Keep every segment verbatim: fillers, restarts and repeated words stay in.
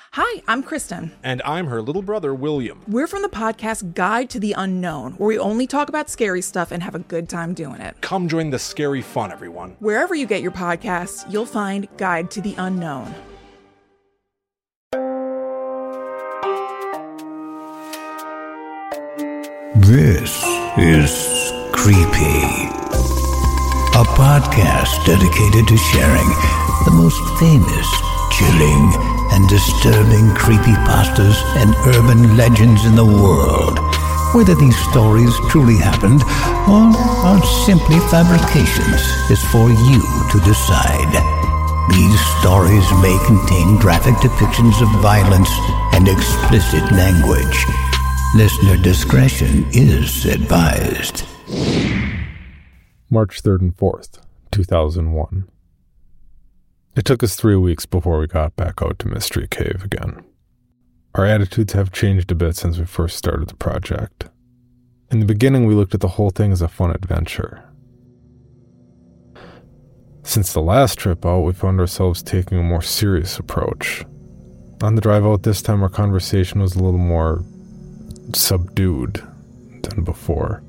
Hi, I'm Kristen. And I'm her little brother, William. We're from the podcast Guide to the Unknown, where we only talk about scary stuff and have a good time doing it. Come join the scary fun, everyone. Wherever you get your podcasts, you'll find Guide to the Unknown. This is Creepy, a podcast dedicated to sharing the most famous, chilling, and disturbing creepypastas and urban legends in the world. Whether these stories truly happened or are simply fabrications is for you to decide. These stories may contain graphic depictions of violence and explicit language. Listener discretion is advised. March third and fourth, two thousand one. It took us three weeks before we got back out to Mystery Cave again. Our attitudes have changed a bit since we first started the project. In the beginning, we looked at the whole thing as a fun adventure. Since the last trip out, we found ourselves taking a more serious approach. On the drive out this time, our conversation was a little more subdued than before.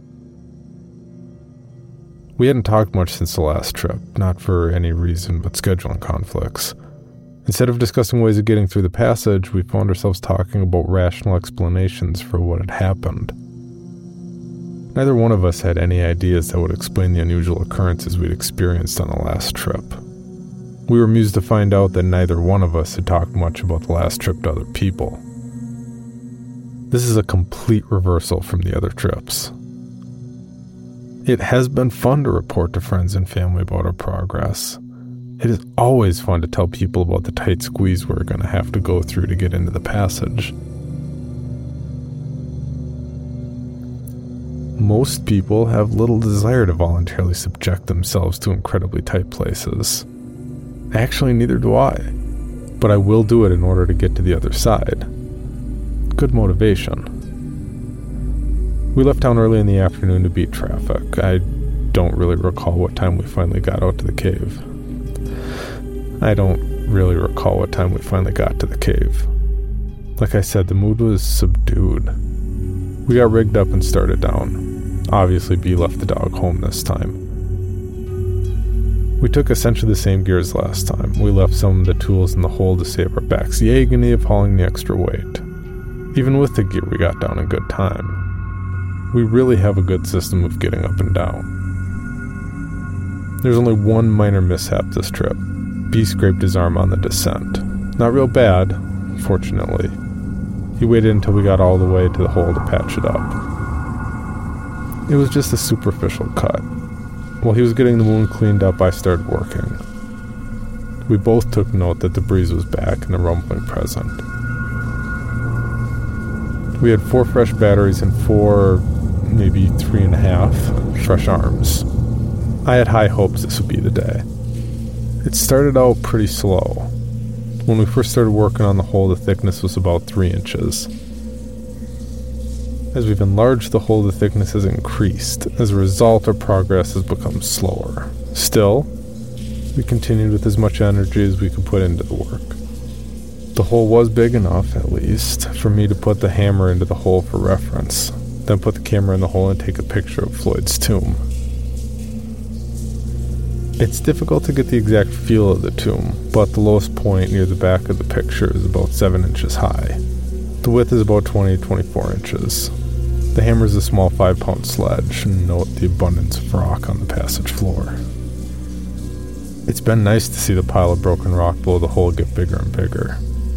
We hadn't talked much since the last trip, not for any reason but scheduling conflicts. Instead of discussing ways of getting through the passage, we found ourselves talking about rational explanations for what had happened. Neither one of us had any ideas that would explain the unusual occurrences we'd experienced on the last trip. We were amused to find out that neither one of us had talked much about the last trip to other people. This is a complete reversal from the other trips. It has been fun to report to friends and family about our progress. It is always fun to tell people about the tight squeeze we're going to have to go through to get into the passage. Most people have little desire to voluntarily subject themselves to incredibly tight places. Actually, neither do I. But I will do it in order to get to the other side. Good motivation. We left town early in the afternoon to beat traffic. I don't really recall what time we finally got out to the cave. I don't really recall what time we finally got to the cave. Like I said, the mood was subdued. We got rigged up and started down. Obviously, B left the dog home this time. We took essentially the same gear as last time. We left some of the tools in the hole to save our backs the agony of hauling the extra weight. Even with the gear, we got down in good time. We really have a good system of getting up and down. There's only one minor mishap this trip. B scraped his arm on the descent. Not real bad, fortunately. He waited until we got all the way to the hole to patch it up. It was just a superficial cut. While he was getting the wound cleaned up, I started working. We both took note that the breeze was back and the rumbling present. We had four fresh batteries and four, maybe three and a half, fresh arms. I had high hopes this would be the day. It started out pretty slow. When we first started working on the hole, the thickness was about three inches. As we've enlarged the hole, the thickness has increased. As a result, our progress has become slower. Still, we continued with as much energy as we could put into the work. The hole was big enough, at least, for me to put the hammer into the hole for reference, then put the camera in the hole and take a picture of Floyd's tomb. It's difficult to get the exact feel of the tomb, but the lowest point near the back of the picture is about seven inches high. The width is about twenty to twenty-four inches. The hammer is a small five-pound sledge, and note the abundance of rock on the passage floor. It's been nice to see the pile of broken rock below the hole get bigger and bigger.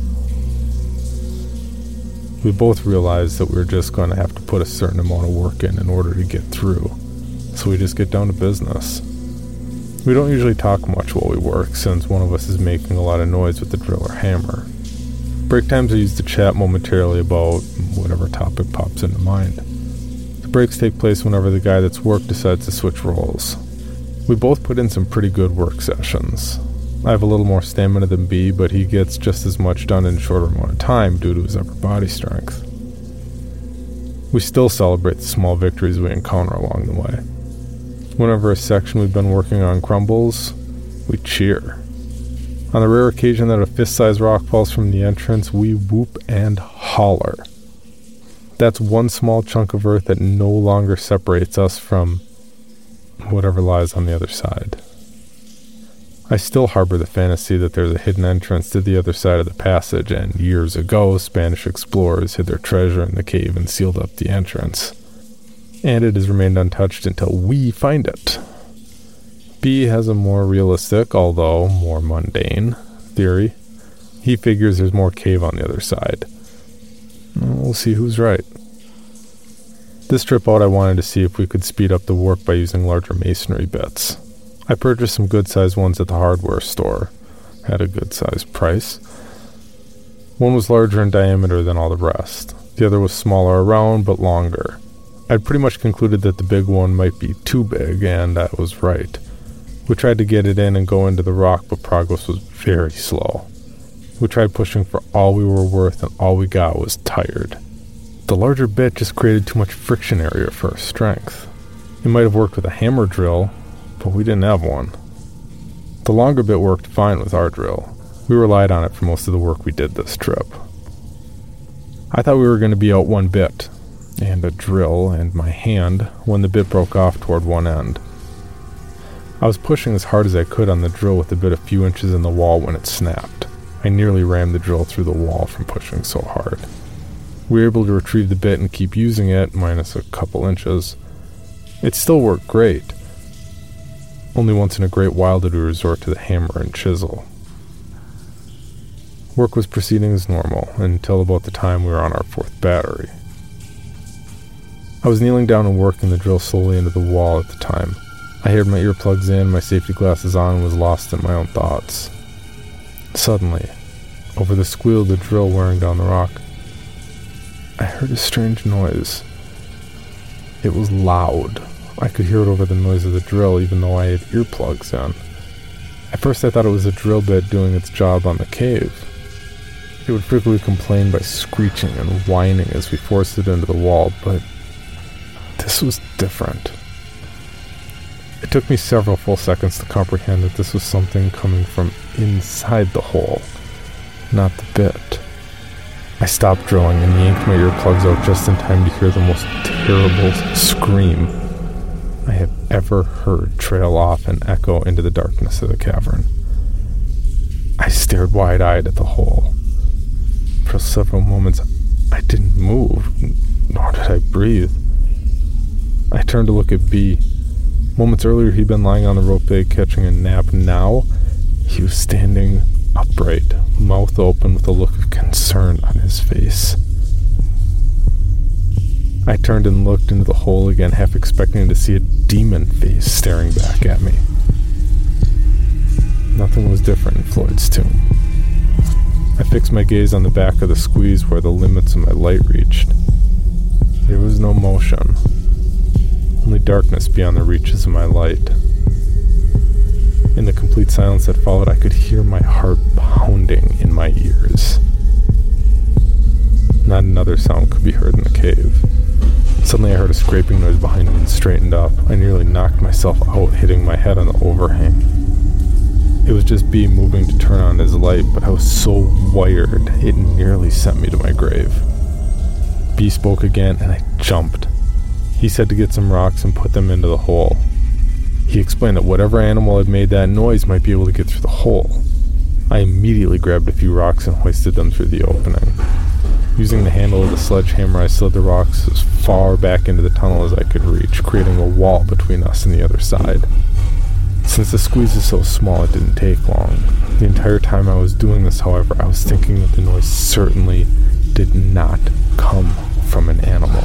We both realized that we were just going to have to put a certain amount of work in in order to get through, so we just get down to business. We don't usually talk much while we work, since one of us is making a lot of noise with the drill or hammer. Break times are used to chat momentarily about whatever topic pops into mind. The breaks take place whenever the guy that's worked decides to switch roles. We both put in some pretty good work sessions. I have a little more stamina than B, but he gets just as much done in a shorter amount of time due to his upper body strength. We still celebrate the small victories we encounter along the way. Whenever a section we've been working on crumbles, we cheer. On the rare occasion that a fist-sized rock falls from the entrance, we whoop and holler. That's one small chunk of earth that no longer separates us from whatever lies on the other side. I still harbor the fantasy that there's a hidden entrance to the other side of the passage, and years ago, Spanish explorers hid their treasure in the cave and sealed up the entrance. And it has remained untouched until we find it. B has a more realistic, although more mundane, theory. He figures there's more cave on the other side. We'll see who's right. This trip out, I wanted to see if we could speed up the work by using larger masonry bits. I purchased some good-sized ones at the hardware store, at a good-sized price. One was larger in diameter than all the rest. The other was smaller around, but longer. I'd pretty much concluded that the big one might be too big, and I was right. We tried to get it in and go into the rock, but progress was very slow. We tried pushing for all we were worth, and all we got was tired. The larger bit just created too much friction area for our strength. It might have worked with a hammer drill, but we didn't have one. The longer bit worked fine with our drill. We relied on it for most of the work we did this trip. I thought we were going to be out one bit, and a drill, and my hand, when the bit broke off toward one end. I was pushing as hard as I could on the drill with the bit a few inches in the wall when it snapped. I nearly rammed the drill through the wall from pushing so hard. We were able to retrieve the bit and keep using it, minus a couple inches. It still worked great. Only once in a great while did we resort to the hammer and chisel. Work was proceeding as normal until about the time we were on our fourth battery. I was kneeling down and working the drill slowly into the wall at the time. I had my earplugs in, my safety glasses on, and was lost in my own thoughts. Suddenly, over the squeal of the drill wearing down the rock, I heard a strange noise. It was loud. I could hear it over the noise of the drill, even though I had earplugs in. At first I thought it was a drill bit doing its job on the cave. It would frequently complain by screeching and whining as we forced it into the wall, but this was different. It took me several full seconds to comprehend that this was something coming from inside the hole, not the bit. I stopped drilling and yanked my earplugs out just in time to hear the most terrible scream I have ever heard trail off and echo into the darkness of the cavern. I stared wide-eyed at the hole. For several moments, I didn't move, nor did I breathe. I turned to look at B. Moments earlier, he'd been lying on the rope bed catching a nap. Now, he was standing upright, mouth open with a look of concern on his face. I turned and looked into the hole again, half expecting to see a demon face staring back at me. Nothing was different in Floyd's tomb. I fixed my gaze on the back of the squeeze where the limits of my light reached. There was no motion, only darkness beyond the reaches of my light. In the complete silence that followed, I could hear my heart pounding in my ears. Not another sound could be heard in the cave. Suddenly I heard a scraping noise behind me and straightened up. I nearly knocked myself out, hitting my head on the overhang. It was just B moving to turn on his light, but I was so wired, it nearly sent me to my grave. B spoke again, and I jumped. He said to get some rocks and put them into the hole. He explained that whatever animal had made that noise might be able to get through the hole. I immediately grabbed a few rocks and hoisted them through the opening. Using the handle of the sledgehammer, I slid the rocks as far back into the tunnel as I could reach, creating a wall between us and the other side. Since the squeeze is so small, it didn't take long. The entire time I was doing this, however, I was thinking that the noise certainly did not come from an animal.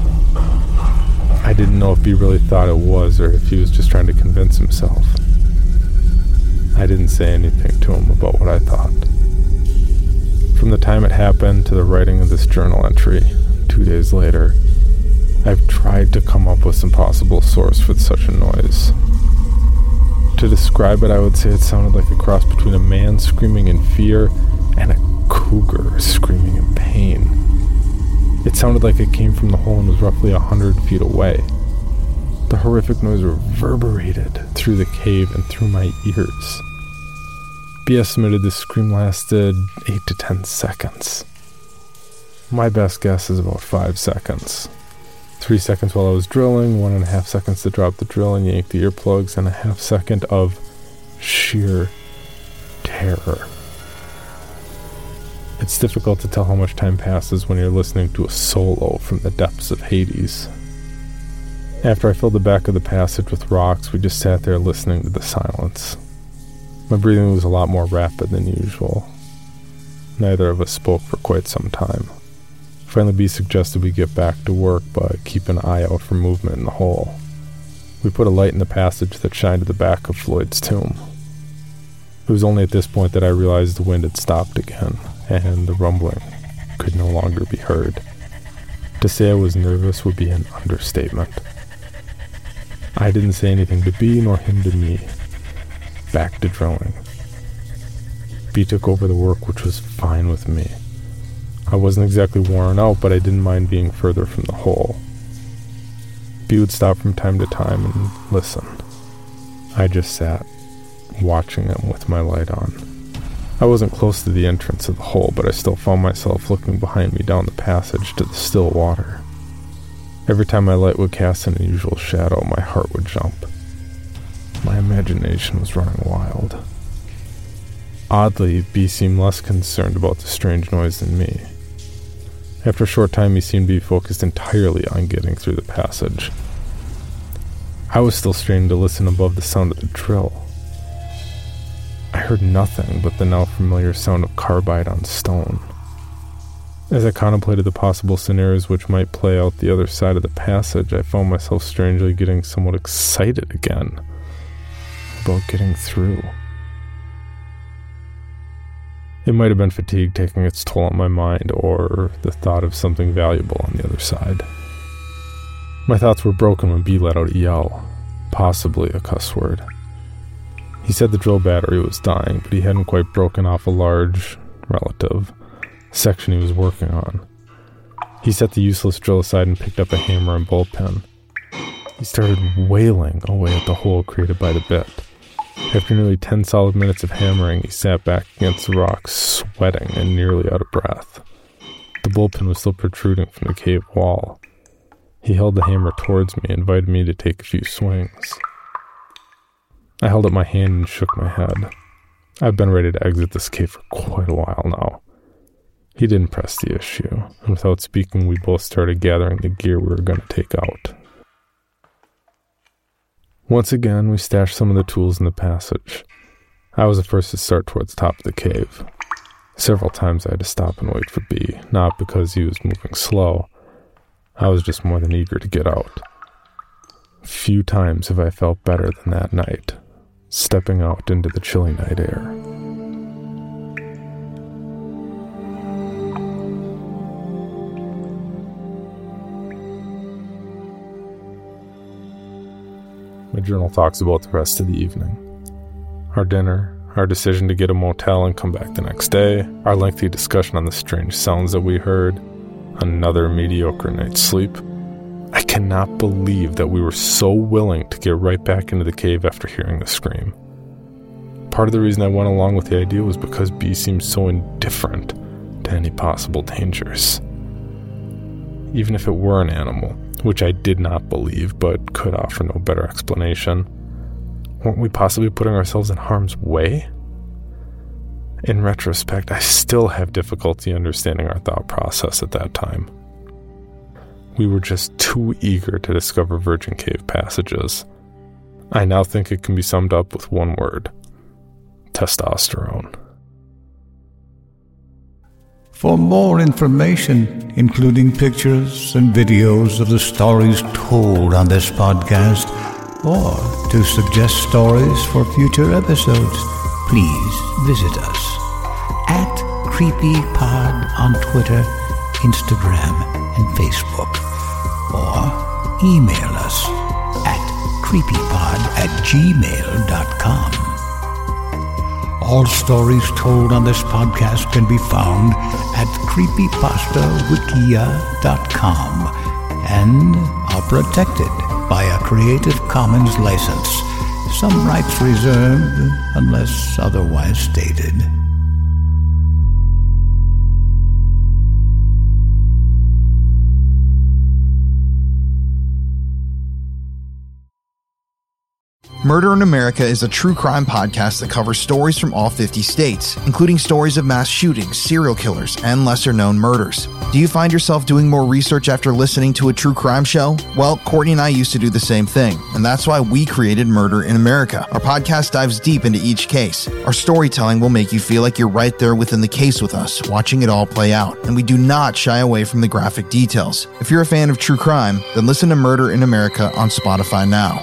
I didn't know if he really thought it was, or if he was just trying to convince himself. I didn't say anything to him about what I thought. From the time it happened to the writing of this journal entry, two days later, I've tried to come up with some possible source for such a noise. To describe it, I would say it sounded like a cross between a man screaming in fear and a cougar screaming in pain. It sounded like it came from the hole and was roughly a hundred feet away. The horrific noise reverberated through the cave and through my ears. B estimated this scream lasted eight to ten seconds. My best guess is about five seconds. Three seconds while I was drilling, one and a half seconds to drop the drill and yank the earplugs, and a half second of sheer terror. It's difficult to tell how much time passes when you're listening to a solo from the depths of Hades. After I filled the back of the passage with rocks, we just sat there listening to the silence. My breathing was a lot more rapid than usual. Neither of us spoke for quite some time. Finally, B suggested we get back to work, but keep an eye out for movement in the hole. We put a light in the passage that shined to the back of Floyd's tomb. It was only at this point that I realized the wind had stopped again, and the rumbling could no longer be heard. To say I was nervous would be an understatement. I didn't say anything to B nor him to me. Back to drilling. B took over the work, which was fine with me. I wasn't exactly worn out, but I didn't mind being further from the hole. B would stop from time to time and listen. I just sat, watching him with my light on. I wasn't close to the entrance of the hole, but I still found myself looking behind me down the passage to the still water. Every time my light would cast an unusual shadow, my heart would jump. My imagination was running wild. Oddly, B seemed less concerned about the strange noise than me. After a short time, he seemed to be focused entirely on getting through the passage. I was still straining to listen above the sound of the drill. I heard nothing but the now familiar sound of carbide on stone. As I contemplated the possible scenarios which might play out the other side of the passage, I found myself strangely getting somewhat excited again about getting through. It might have been fatigue taking its toll on my mind, or the thought of something valuable on the other side. My thoughts were broken when B let out a yell, possibly a cuss word. He said the drill battery was dying, but he hadn't quite broken off a large, relative, section he was working on. He set the useless drill aside and picked up a hammer and bullpen. He started wailing away at the hole created by the bit. After nearly ten solid minutes of hammering, he sat back against the rocks, sweating and nearly out of breath. The bullpen was still protruding from the cave wall. He held the hammer towards me and invited me to take a few swings. I held up my hand and shook my head. I've been ready to exit this cave for quite a while now. He didn't press the issue, and without speaking, we both started gathering the gear we were going to take out. Once again, we stashed some of the tools in the passage. I was the first to start towards the top of the cave. Several times I had to stop and wait for B, not because he was moving slow. I was just more than eager to get out. Few times have I felt better than that night, stepping out into the chilly night air. My journal talks about the rest of the evening. Our dinner, our decision to get a motel and come back the next day, our lengthy discussion on the strange sounds that we heard, another mediocre night's sleep. I cannot believe that we were so willing to get right back into the cave after hearing the scream. Part of the reason I went along with the idea was because B seemed so indifferent to any possible dangers. Even if it were an animal, which I did not believe, but could offer no better explanation, weren't we possibly putting ourselves in harm's way? In retrospect, I still have difficulty understanding our thought process at that time. We were just too eager to discover Virgin Cave passages. I now think it can be summed up with one word: testosterone. For more information, including pictures and videos of the stories told on this podcast, or to suggest stories for future episodes, please visit us at CreepyPod on Twitter, Instagram, and Facebook, or email us at creepypod at gmail dot com. All stories told on this podcast can be found at creepypasta wikia dot com and are protected by a Creative Commons license. Some rights reserved unless otherwise stated. Murder in America is a true crime podcast that covers stories from all fifty states, including stories of mass shootings, serial killers, and lesser-known murders. Do you find yourself doing more research after listening to a true crime show? Well, Courtney and I used to do the same thing, and that's why we created Murder in America. Our podcast dives deep into each case. Our storytelling will make you feel like you're right there within the case with us, watching it all play out, and we do not shy away from the graphic details. If you're a fan of true crime, then listen to Murder in America on Spotify now.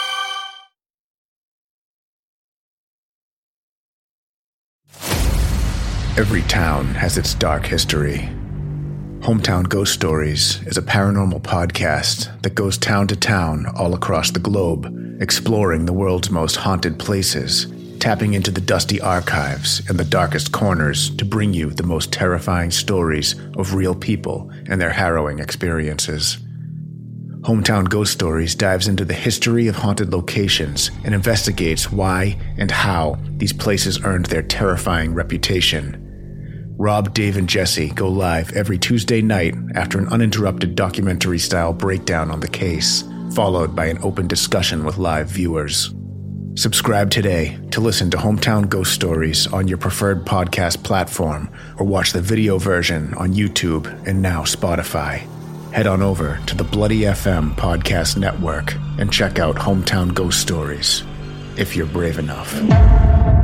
Every town has its dark history. Hometown Ghost Stories is a paranormal podcast that goes town to town all across the globe, exploring the world's most haunted places, tapping into the dusty archives and the darkest corners to bring you the most terrifying stories of real people and their harrowing experiences. Hometown Ghost Stories dives into the history of haunted locations and investigates why and how these places earned their terrifying reputation. Rob, Dave, and Jesse go live every Tuesday night after an uninterrupted documentary-style breakdown on the case, followed by an open discussion with live viewers. Subscribe today to listen to Hometown Ghost Stories on your preferred podcast platform, or watch the video version on YouTube and now Spotify. Head on over to the Bloody F M Podcast Network and check out Hometown Ghost Stories, if you're brave enough.